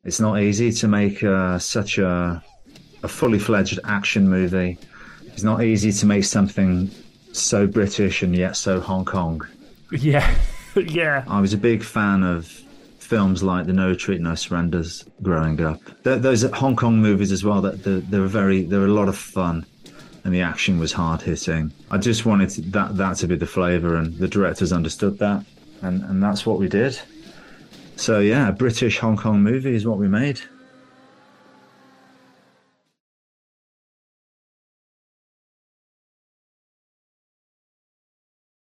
It's not easy to make such a fully fledged action movie. It's not easy to make something so British and yet so Hong Kong. Yeah, yeah, I was a big fan of films like The No Retreat, No Surrenders growing up. Those Hong Kong movies as well. They were a lot of fun, and the action was hard hitting. I just wanted that to be the flavour, and the directors understood that, and that's what we did. So yeah, a British Hong Kong movie is what we made.